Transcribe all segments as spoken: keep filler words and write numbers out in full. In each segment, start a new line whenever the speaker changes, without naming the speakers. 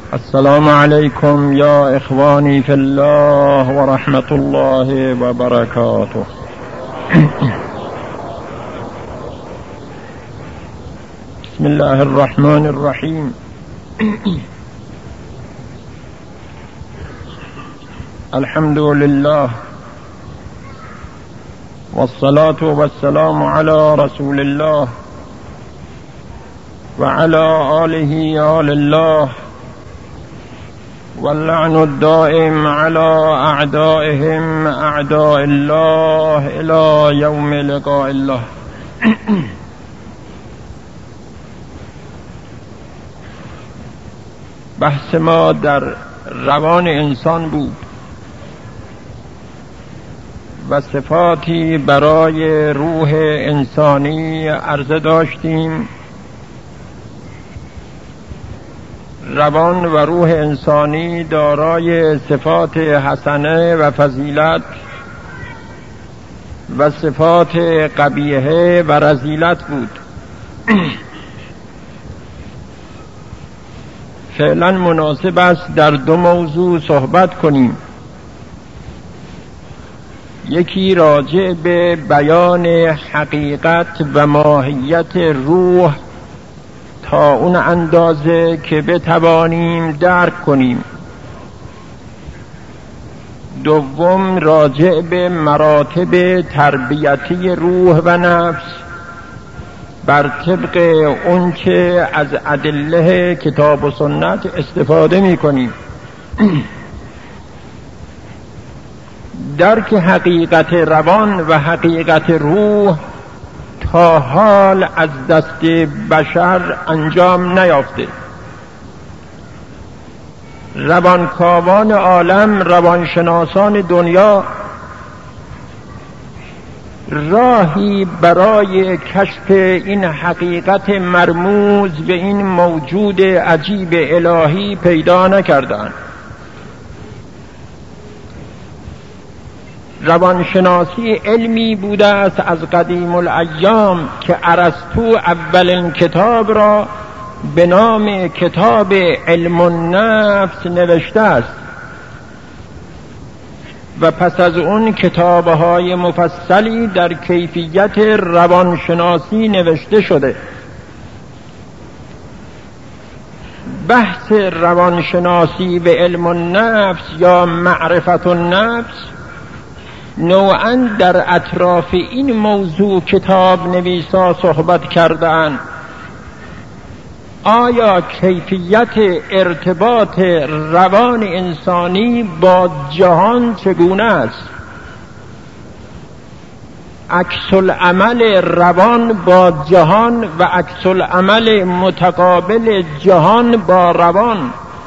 السلام عليكم يا إخواني في الله ورحمة الله وبركاته. بسم الله الرحمن الرحيم. الحمد لله والصلاة والسلام على رسول الله وعلى آله آل الله، واللعن الدائم على أعدائهم أعداء الله إلى يوم لقاء الله. بحث ما در روان انسان بود و صفاتی برای روح انسانی عرضه داشتیم. روان و روح انسانی دارای صفات حسنه و فضیلت و صفات قبیحه و رذیلت بود. فعلا مناسب است در دو موضوع صحبت کنیم. یکی راجع به بیان حقیقت و ماهیت روح تا اون اندازه که بتوانیم درک کنیم. دوم راجع به مراتب تربیتی روح و نفس بر طبق اون که از ادله کتاب و سنت استفاده می کنیم. درک حقیقت روان و حقیقت روح تا حال از دست بشر انجام نیافته. روانکاوان عالم، روانشناسان دنیا راهی برای کشف این حقیقت مرموز به این موجود عجیب الهی پیدا نکردند. روانشناسی علمی بوده است از قدیم الایام که ارسطو اولین کتاب را به نام کتاب علم النفس نوشته است و پس از اون کتاب‌های مفصلی در کیفیت روانشناسی نوشته شده. بحث روانشناسی به علم النفس یا معرفت النفس نوعاً در اطراف این موضوع کتاب نویسا صحبت کردند. آیا کیفیت ارتباط روان انسانی با جهان چگونه است؟ عکس العمل روان با جهان و عکس العمل متقابل جهان با روان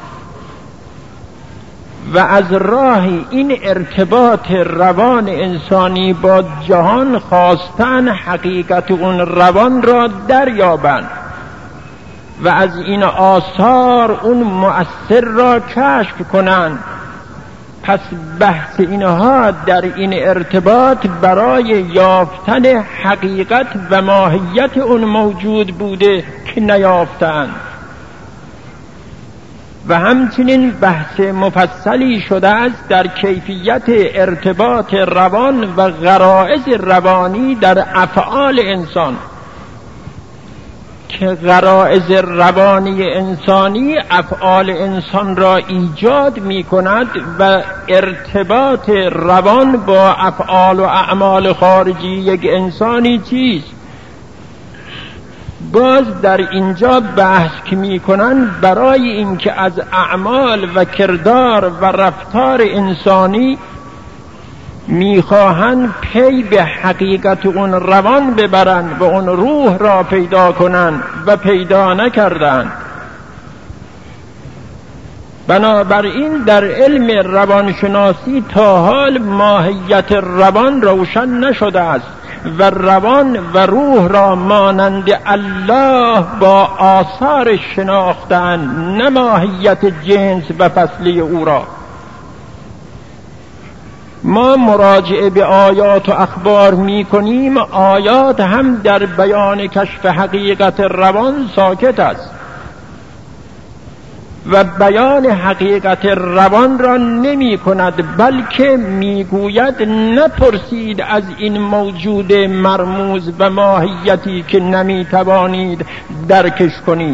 و از راه این ارتباط روان انسانی با جهان خواستن حقیقت اون روان را دریابند و از این آثار اون مؤثر را کشف کنند. پس بحث اینها در این ارتباط برای یافتن حقیقت و ماهیت اون موجود بوده که نیافتند. و همچنین بحث مفصلی شده است در کیفیت ارتباط روان و غرائز روانی در افعال انسان که غرائز روانی انسانی افعال انسان را ایجاد می کند و ارتباط روان با افعال و اعمال خارجی یک انسانی چیست. باز در اینجا بحث که می کنند برای اینکه از اعمال و کردار و رفتار انسانی میخواهند پی به حقیقت اون روان ببرند و اون روح را پیدا کنند و پیدا نکردند. بنابراین در علم روانشناسی تا حال ماهیت روان روشن نشده است و روان و روح را مانند الله با آثار شناختن، نه ماهیت جنس و فصلی او را. ما مراجعه به آیات و اخبار می کنیم، آیات هم در بیان کشف حقیقت روان ساکت است. و بیان حقیقت روان را نمی کند، بلکه می گوید نپرسید از این موجود مرموز و ماهیتی که نمی توانید درکش کنید.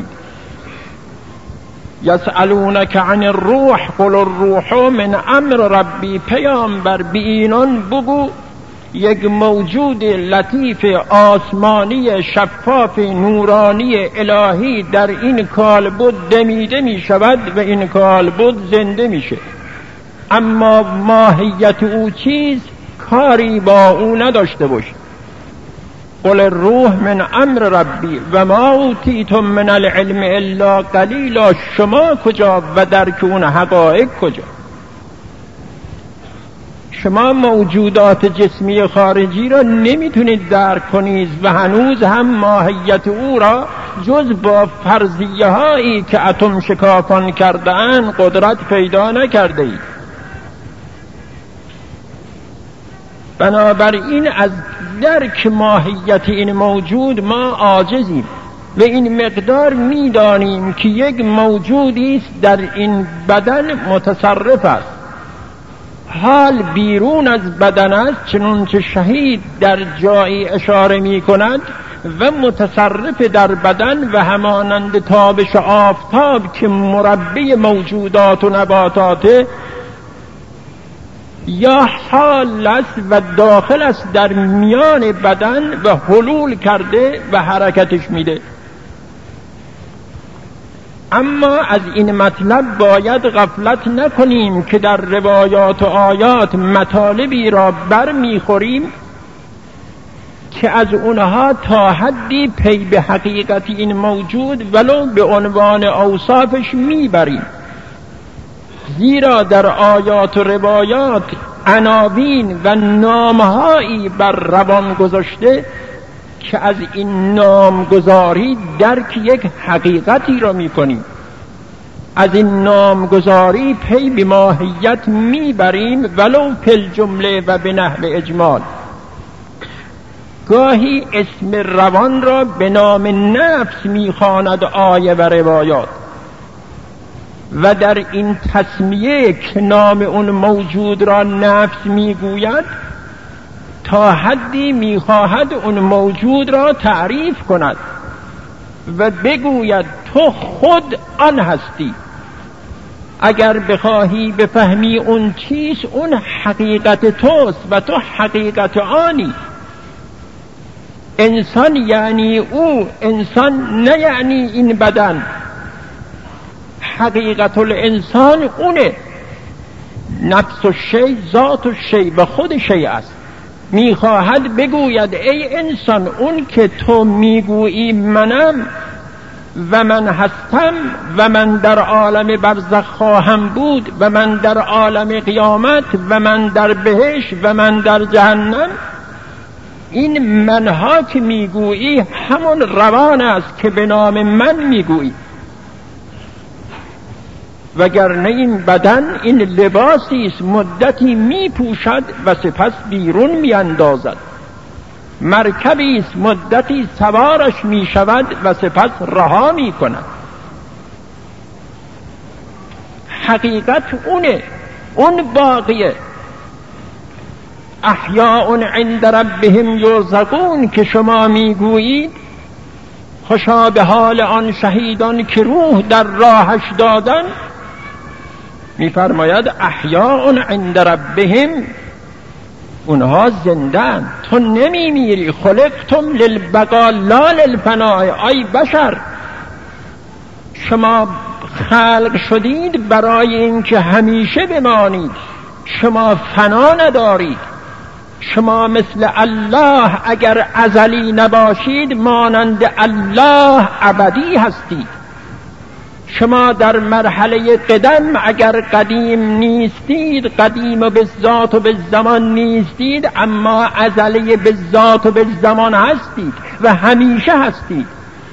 یسألونک عن الروح قل الروح من امر ربی، پیامبر به اینان بگو یک موجود لطیف آسمانی شفاف نورانی الهی در این کالبد دمیده می شود و این کالبد زنده میشه، اما ماهیت او چیز کاری با او نداشته باشه. قل الروح من امر ربی و ما اوتیتم من العلم الا قلیلا، شما کجا و درک اون حقایق کجا؟ شما موجودات جسمی خارجی را نمیتونید درک کنید و هنوز هم ماهیت او را جز با فرضیه هایی که اتم شکافان کرده‌اند قدرت پیدا نکرده اید. بنابراین از درک ماهیت این موجود ما عاجزیم و این مقدار میدانیم که یک موجودی است در این بدن متصرف است، حال بیرون از بدن است، چنانچه شهید در جایی اشاره می کند و متصرف در بدن و همانند تابش آفتاب که مربی موجودات و نباتات یا حال است و داخل است در میان بدن و حلول کرده و حرکتش میده. اما از این مطلب باید غفلت نکنیم که در روایات و آیات مطالبی را بر میخوریم که از اونها تا حدی پی به حقیقت این موجود ولو به عنوان اوصافش میبریم، زیرا در آیات و روایات عناوین و نامهایی بر روان گذاشته که از این نامگذاری درک یک حقیقتی را میکنیم، از این نامگذاری پی به ماهیت میبریم ولو فی جمله و به نحو اجمال. گاهی اسم روان را به نام نفس میخواند آیه و روایات و در این تسمیه که نام اون موجود را نفس میگوید تا حدی میخواهد اون موجود را تعریف کند و بگوید تو خود آن هستی. اگر بخواهی بفهمی اون چیز، اون حقیقت توست و تو حقیقت آنی. انسان یعنی او، انسان نه یعنی این بدن. حقیقت الانسان اونه، نفس و شی ذات و شی به خود شی است. میخواهد بگوید ای انسان، اون که تو میگویی منم و من هستم و من در عالم برزخ خواهم بود و من در عالم قیامت و من در بهشت و من در جهنم، این منها که میگویی همون روان است که به نام من میگویی، وگرنه این بدن این لباسی است مدتی میپوشد و سپس بیرون میاندازد، مرکبی است مدتی سوارش میشود و سپس رها میکند. حقیقت اونه، اون باقیه. احیاء عند ربهم یرزقون که شما میگویید، خوشا به حال آن شهیدان که روح در راهش دادن. میفرماید احیاء عند ربهم، اونها زندن، تو نمی میری. خلقتم للبقاء لا للفناء. ای بشر، شما خلق شدید برای اینکه همیشه بمانید، شما فنا ندارید. شما مثل الله اگر ازلی نباشید مانند الله ابدی هستید. شما در مرحله قدم اگر قدیم نیستید، قدیم و به ذات و به زمان نیستید، اما ازلی به ذات و به زمان هستید و همیشه هستید.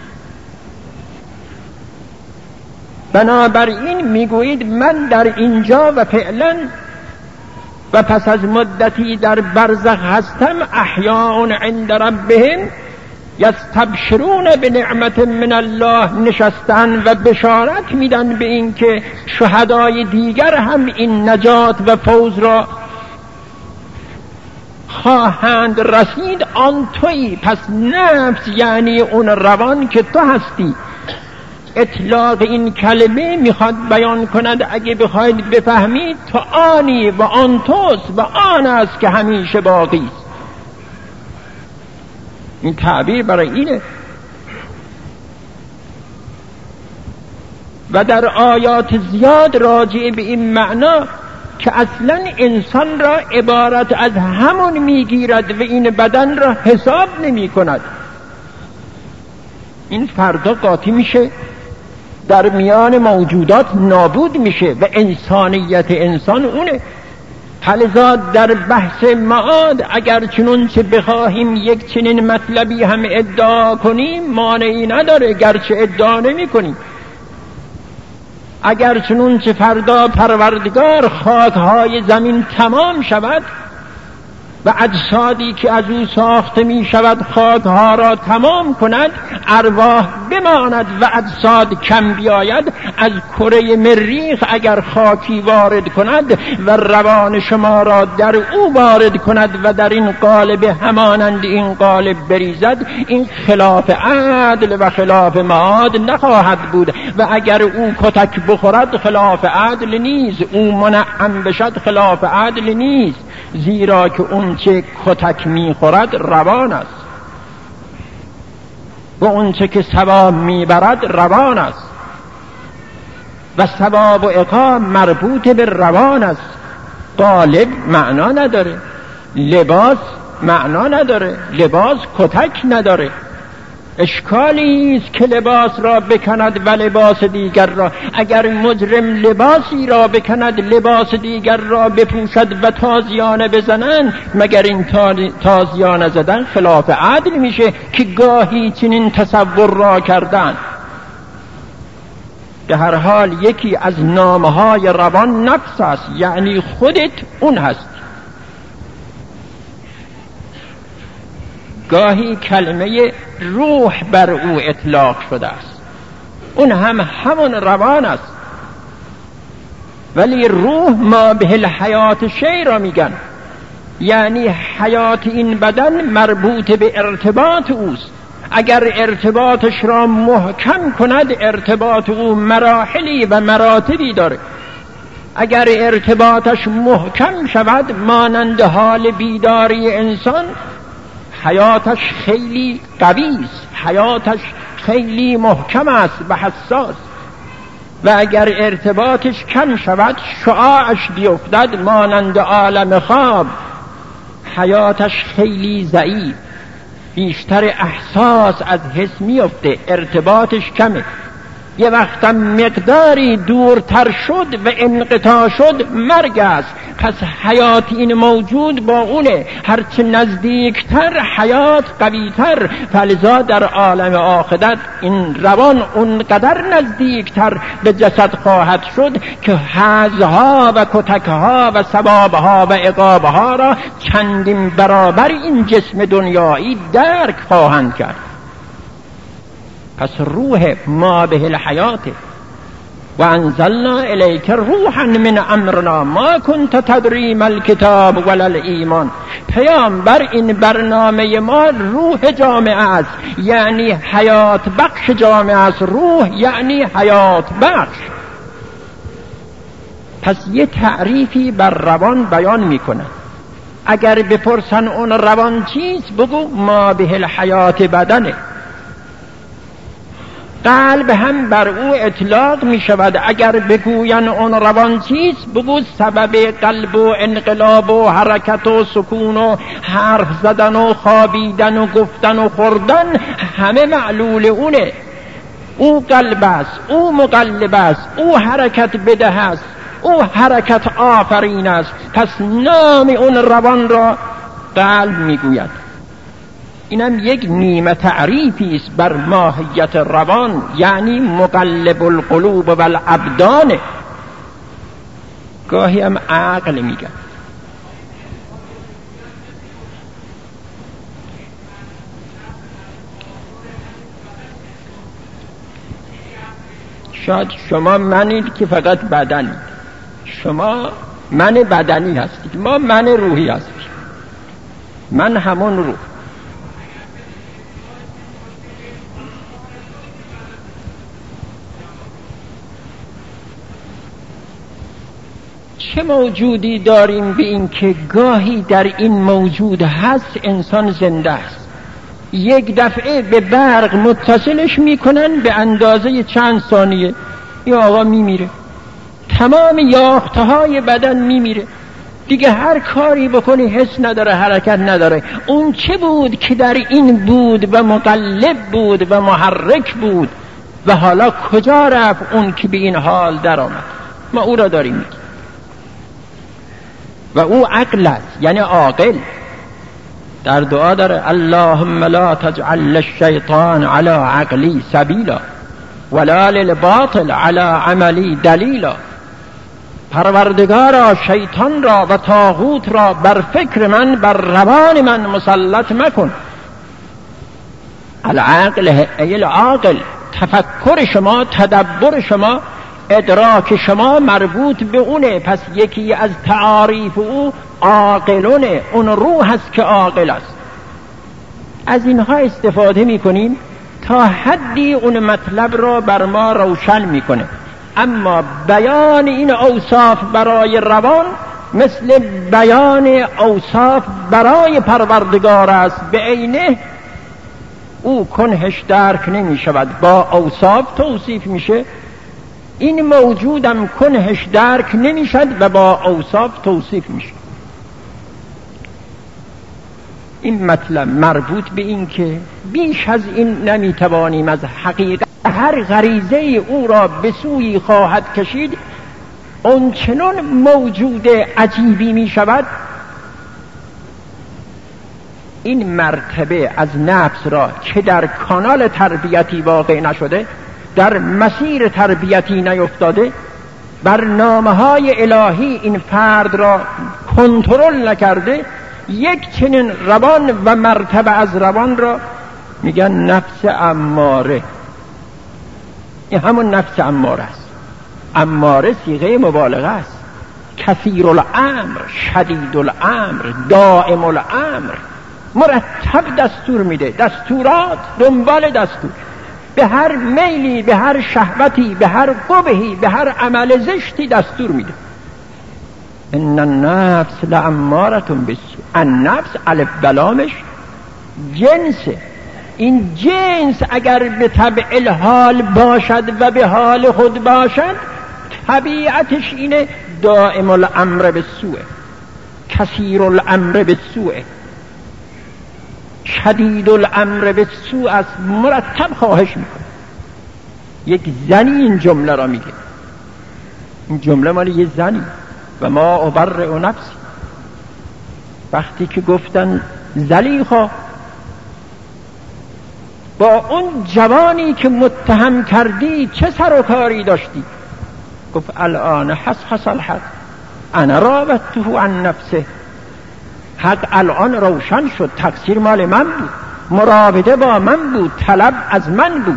بنابراین میگویید من در اینجا و فعلا و پس از مدتی در برزخ هستم. احیاء عند ربهم، یستبشرون بنعمت من الله نشستن و بشارت میدن به این که شهدای دیگر هم این نجات و فوز را خواهند رسید. آن تویی. پس نفس یعنی اون روان که تو هستی. اطلاق این کلمه میخواد بیان کند اگه بخواید بفهمید تو آنی و آن توست و آن است که همیشه باقی است. این تعبیر برای اینه. و در آیات زیاد راجع به این معنا که اصلا انسان را عبارت از همون میگیرد و این بدن را حساب نمی کند. این فردا قاطی میشه، در میان موجودات نابود میشه و انسانیت انسان اونه. لذا در بحث معاد اگر چنون چه بخواهیم یک چنین مطلبی هم ادعا کنیم مانعی نداره، گرچه ادعا نمی کنیم. اگر چنون چه فردا پروردگار خاکهای زمین تمام شود و اجسادی که از او ساخته می شود خاکها را تمام کند، ارواح بماند و اجساد کم بیاید، از کره مریخ اگر خاکی وارد کند و روان شما را در او وارد کند و در این قالب همانند این قالب بریزد، این خلاف عدل و خلاف معاد نخواهد بود. و اگر او کتک بخورد خلاف عدل نیست، او منعم بشد خلاف عدل نیست، زیرا که اون چه کتک میخورد روان است و اون چه که ثواب میبرد روان است و ثواب و عقاب مربوط به روان است. قالب معنا نداره، لباس معنا نداره، لباس کتک نداره. اشکالی است که لباس را بکند و لباس دیگر را. اگر مجرم لباسی را بکند لباس دیگر را بپوشد و تازیانه بزنند، مگر این تازیانه زدن خلاف عدل میشه که گاهی چنین تصور را کردن؟ به هر حال یکی از نامهای روان نفس است، یعنی خودت اون هست. گاهی کلمه روح بر او اطلاق شده است، اون هم همون روان است، ولی روح ما به الحیات شی را میگن، یعنی حیات این بدن مربوط به ارتباط اوست. اگر ارتباطش را محکم کند ارتباط او مراحلی و مراتبی داره. اگر ارتباطش محکم شود مانند حال بیداری انسان، حیاتش خیلی قوی است، حیاتش خیلی محکم است و حساس. و اگر ارتباطش کم شود شعاعش بیفتد مانند عالم خواب، حیاتش خیلی ضعیف، بیشتر احساس از حس میفته، ارتباطش کمه. یه وقتم مقداری دورتر شد و انقطاع شد مرگ است. پس حیات این موجود با اونه، هرچه نزدیکتر حیات قویتر. فلذا در عالم آخرت این روان اونقدر نزدیکتر به جسد خواهد شد که حظها و کتکها و ثوابها و عقابها را چندین برابر این جسم دنیایی درک خواهند کرد. پس روح ما به الحیات و انزلنا الیک روحا من امرنا ما کنت تدری ما الکتاب ولا الایمان. پیامبر این برنامه ما روح جامعه است، یعنی حیات بخش جامعه است. روح یعنی حیات بخش. پس یه تعریفی بر روان بیان میکنه. اگر بپرسن اون روان چیست، بگو ما به الحیات بدنه. قلب هم بر او اطلاق می شود. اگر بگوین اون روان چیست، بگو سبب قلب و انقلاب و حرکت و سکون و حرف زدن و خوابیدن و گفتن و خوردن همه معلول اونه. او قلب است، او مقلب است، او حرکت بده است، او حرکت آفرین است. پس نام اون روان را قلب می گوید. اینم یک نیمه تعریفی است بر ماهیت روان، یعنی مقلب القلوب و الابدان. گاهی هم عقل میگن. شاید شما منید که فقط بدنید، شما من بدنی هستید، ما من روحی هستیم. من همون روح. چه موجودی داریم به این که گاهی در این موجود هست انسان زنده است، یک دفعه به برق متصلش میکنن به اندازه چند ثانیه یا آقا میمیره، تمام یافته‌های بدن میمیره دیگه، هر کاری بکنی حس نداره، حرکت نداره. اون چه بود که در این بود و مقلب بود و محرک بود و حالا کجا رفت اون که به این حال در آمد؟ ما او را داریم میگیم و او عقل است، یعنی عاقل. در دعا داره اللهم لا تجعل الشیطان علی عقلی سبیلا ولا للباطل علی عملی دلیلا. پروردگارا شیطان را و طاغوت را بر فکر من، بر روان من مسلط مکن. العقل ای العاقل، تفکر شما، تدبر شما، ادراک شما مربوط به اونه. پس یکی از تعاریف او عاقلونه، اون روح هست که عاقل است. از اینها استفاده میکنیم تا حدی اون مطلب را بر ما روشن میکنه. اما بیان این اوصاف برای روان مثل بیان اوصاف برای پروردگار است، به عینه او کنهش درک نمی شود، با اوصاف توصیف میشه. این موجودم کنهش درک نمی شد و با اوصاف توصیف میشه. این مطلب مربوط به این که بیش از این نمی توانیم از حقیقت هر غریزه او را به سوی خواهد کشید. اون چنان موجود عجیبی می شود. این مرتبه از نفس را که در کانال تربیتی واقع نشده، در مسیر تربیتی نیفتاده، برنامه های الهی این فرد را کنترل نکرده، یک چنین روان و مرتبه از روان را میگن نفس اماره. این همون نفس اماره است. اماره صیغه مبالغه است. کثیر الامر، شدید الامر، دائم الامر، مرتب دستور میده، دستورات دنبال دستور، به هر میلی، به هر شهوتی، به هر قبحی، به هر عمل زشتی دستور میده. ان النفس لاماره بالسوء. النفس الف بلامش جنسه. این جنس اگر به طبع الحال باشد و به حال خود باشد، طبیعتش اینه دائم الامر بالسوء، کثیر الامر بالسوء، شدید الامر بالسوء است، مرتب خواهش میکنه. یک زنی این جمله را میگه. این جمله مال یه زنی. و ما ابرئ نفسی. وقتی که گفتن زلیخا با اون جوانی که متهم کردی چه سر و کاری داشتی؟ گفت الان حس حس الحق انا راودته عن نفسه. حق الان روشن شد، تقصیر مال من بود، مراوده با من بود، طلب از من بود.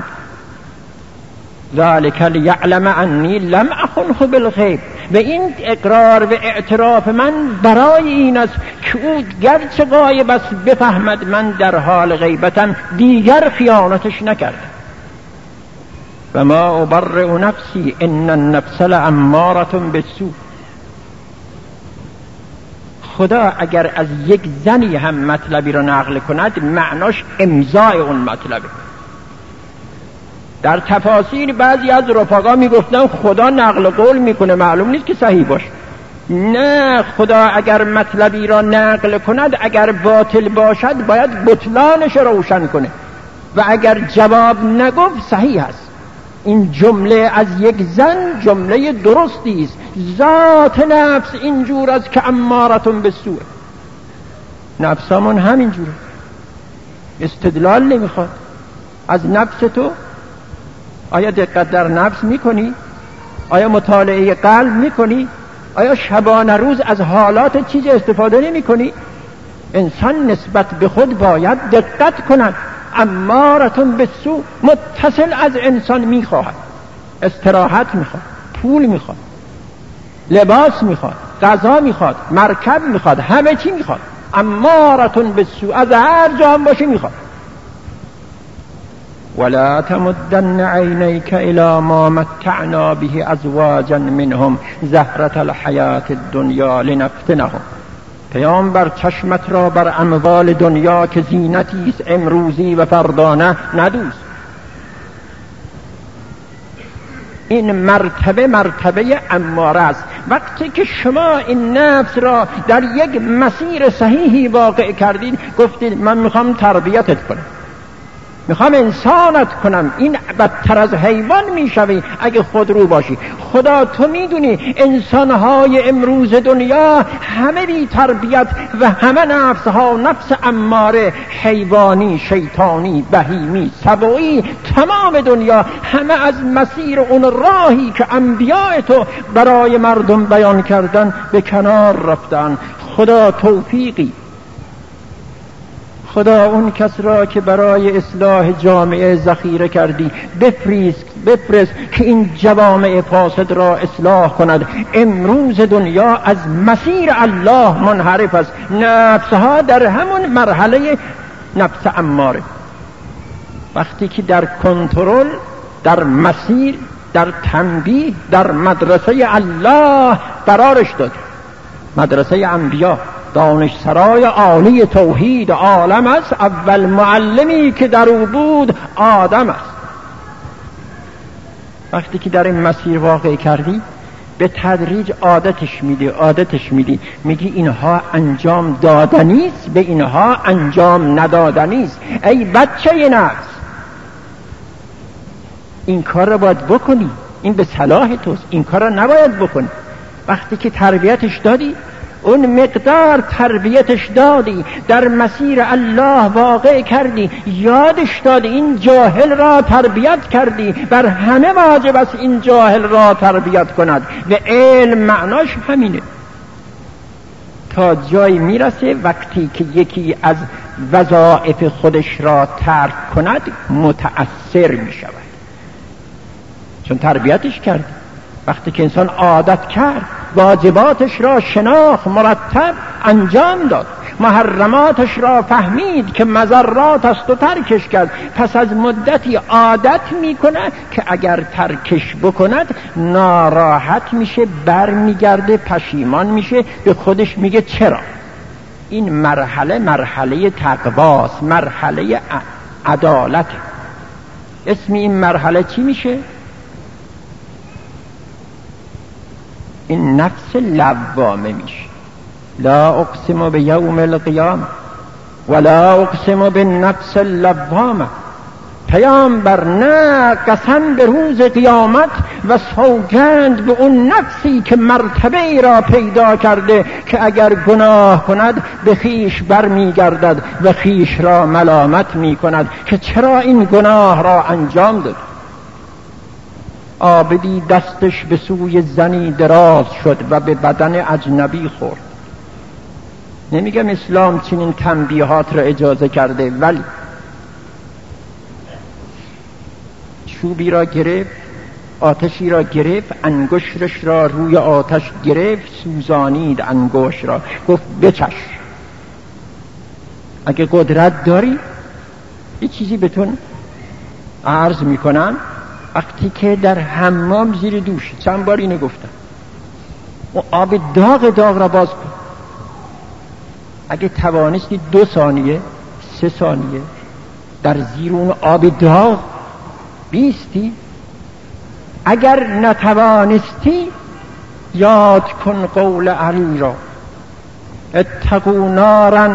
ذلك لیعلم انی لم اخنه بالغیب. و این اقرار و اعتراف من برای این است که او گرچه غایب است بفهمد من در حال غیبتم، دیگر خیانتش نکردم. و ما ابرئ نفسی ان النفس لاماره بالسوء. خدا اگر از یک زنی هم مطلبی را نقل کند، معناش امضای اون مطلبه. در تفاسیر بعضی از رفقا میگفتن خدا نقل قول میکنه، معلوم نیست که صحیح باشه. نه، خدا اگر مطلبی را نقل کند، اگر باطل باشد باید بطلانش روشن کنه و اگر جواب نگفت صحیح است. این جمله از یک زن جمله درستی است. ذات نفس اینجور است که امارتون بالسوء. نفسمون همین جوره. استدلال نمیخواد. از نفس تو آیا دقت در نفس میکنی؟ آیا مطالعه قلب میکنی؟ آیا شبانه روز از حالات چیز استفاده نمی کنی؟ انسان نسبت به خود باید دقت کند. امارتون بالسوء، متصل از انسان میخواهد. استراحت میخواد، پول میخواد، لباس میخواد، غذا میخواد، مرکب میخواد، همه چی میخواد. امارتون بالسوء، از هر جا هم باشه میخواد. ولا تمدن عینیک الی ما متعنا به ازواجا منهم زهرة الحیاة الدنیا لنفتنهم. پیامبر چشمت را بر اموال دنیا که زینتی است امروزی و فردانه ندوز. این مرتبه مرتبه اماره است. وقتی که شما این نفس را در یک مسیر صحیحی واقع کردید، گفتید من میخوام تربیتت کنم، میخوام انسانت کنم، این بدتر از حیوان میشوی اگه خود رو باشی. خدا تو میدونی انسانهای امروز دنیا همه بی تربیت و همه نفسها نفس اماره، حیوانی، شیطانی، بهیمی، سبویی، تمام دنیا همه از مسیر اون راهی که انبیاء تو برای مردم بیان کردن به کنار رفتن. خدا توفیقی، خدا اون کس را که برای اصلاح جامعه ذخیره کردی بفریز بفرست که این جوامع فاسد را اصلاح کند. امروز دنیا از مسیر الله منحرف است. نفسها در همون مرحله نفس اماره. وقتی که در کنترل، در مسیر، در تنبیه، در مدرسه الله قرارش داد، مدرسه انبیا، دانشسرای عالی توحید عالم است، اول معلمی که در او بود آدم است. وقتی که در این مسیر واقع کردی به تدریج عادتش میدی عادتش میدی میگی اینها انجام دادنیست، به اینها انجام ندادنیست. ای بچه نفس، این کار را باید بکنی، این به صلاح توست، این کار را نباید بکنی. وقتی که تربیتش دادی، اون مقدار تربیتش دادی، در مسیر الله واقع کردی، یادش دادی، این جاهل را تربیت کردی، بر همه واجب است این جاهل را تربیت کند. و علم معناش همینه. تا جایی میرسه وقتی که یکی از وظایف خودش را ترک کند متأثر میشود، چون تربیتش کرد. وقتی که انسان عادت کرد، واجباتش را شناخت، مرتب انجام داد، محرماتش را فهمید که مضرات است و ترکش کرد، پس از مدتی عادت میکنه که اگر ترکش بکند ناراحت میشه، بر میگرده، پشیمان میشه، به خودش میگه چرا. این مرحله مرحله تقواست، مرحله عدالت. اسم این مرحله چی میشه؟ این نفس لوامه میشه. لا اقسم به یوم القیامه ولا اقسم به نفس اللوامه. پیامبر نه قسم به روز قیامت و سوگند به اون نفسی که مرتبه ای را پیدا کرده که اگر گناه کند به خیش بر میگردد و خیش را ملامت میکند که چرا این گناه را انجام داد. عابدی دستش به سوی زنی دراز شد و به بدن اجنبی خورد. نمیگم اسلام چنین تنبیهات را اجازه کرده، ولی چوبی را گرفت، آتشی را گرفت، انگشتش را روی آتش گرفت، سوزانید انگشت را، گفت بچش. اگه قدرت داری یه چیزی بهتون عرض میکنم. وقتی که در حمام زیر دوش، چند بار اینو گفتم، و آب داغ داغ را باز کن. اگه توانستی دو ثانیه سه ثانیه در زیر اون آب داغ بیستی. اگر نتوانستی یاد کن قول علی را: اتقوا نارا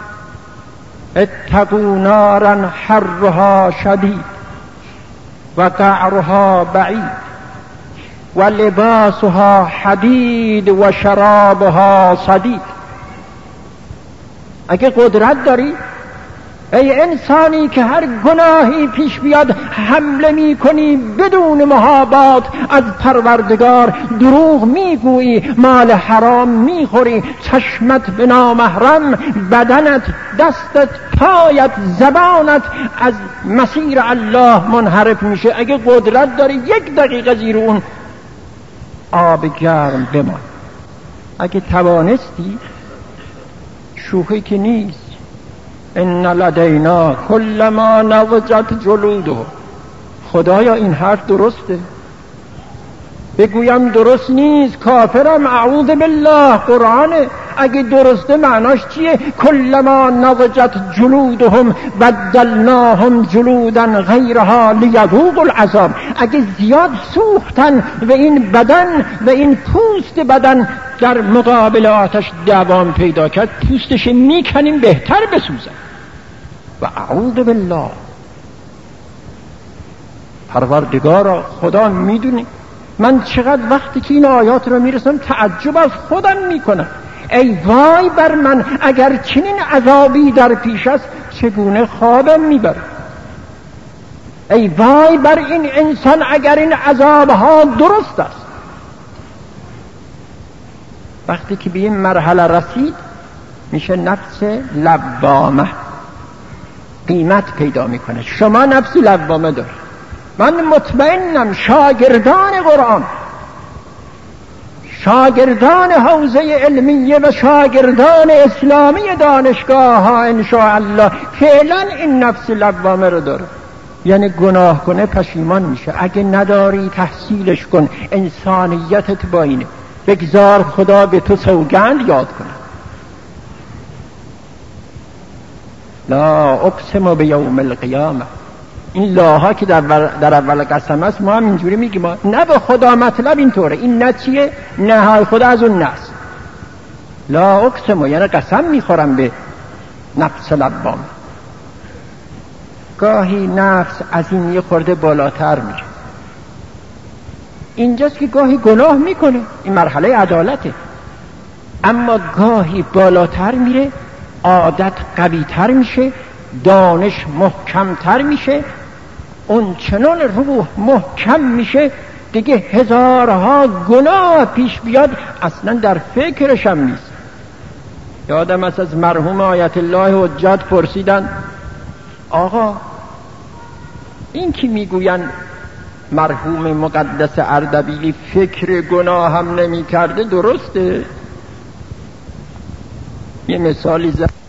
اتقوا نارا حرها شدید و قعرها بعید و لباسها حدید و شرابها صدید. اگه قدرت داری ای انسانی که هر گناهی پیش بیاد حمله می کنی بدون محابات از پروردگار، دروغ می گویی، مال حرام می خوری، چشمت به نامحرم، بدنت، دستت، پایت، زبانت از مسیر الله منحرف میشه. اگه قدرت داری یک دقیقه زیر اون آب گرم بمان. اگه توانستی، شوخی که نیست. ان لدینا کل ما نضجت جلوده. خدایا این حرف درسته؟ بگویم درست نیست، کافرم، اعوذ بالله، قرآنه. اگه درسته معناش چیه؟ کل ما نضجت جلودهم بدلناهم جلودا غیرها لیذوقوا العذاب. اگه زیاد سوختن و این بدن و این پوست بدن در مقابل آتش دوام پیدا کرد، پوستش میکنیم بهتر بسوزن. و اعوذ بالله، پروردگارا خدا میدونی من چقدر وقتی که این آیات رو میرسم تعجب از خودم میکنم. ای وای بر من اگر چنین عذابی در پیش است چگونه خوابم میبره. ای وای بر این انسان اگر این عذابها درست است. وقتی که به این مرحله رسید میشه نفس لوامه، قیمت پیدا میکنه. شما نفس لوامه دار. من مطمئنم شاگردان قرآن، شاگردان حوزه علمیه و شاگردان اسلامی دانشگاه ها انشاءالله فعلا این نفس لوامه رو داره. یعنی گناه کنه پشیمان میشه. اگه نداری تحصیلش کن. انسانیتت با اینه. بگذار خدا به تو سوگند یاد کنه. لا اقسم بیوم القیامه. این لاها که در, در اول قسم است ما هم اینجوری میگیم، نه به خدا مطلب اینطوره. این نه چیه؟ نه های خدا از اون نفس. لا اقسم یعنی قسم میخورم به نفس لوام. گاهی نفس از این یه خورده بالاتر میره. اینجاست که گاهی گناه میکنه، این مرحله عدالته. اما گاهی بالاتر میره، عادت قویتر میشه، دانش محکمتر میشه، اون چنان روح محکم میشه دیگه هزارها گناه پیش بیاد اصلا در فکرش هم نیست. یادم است از مرحوم آیت الله حجت پرسیدن آقا این که میگوین مرحوم مقدس اردبیلی فکر گناه هم نمی کرده درسته؟ یه مثالی زد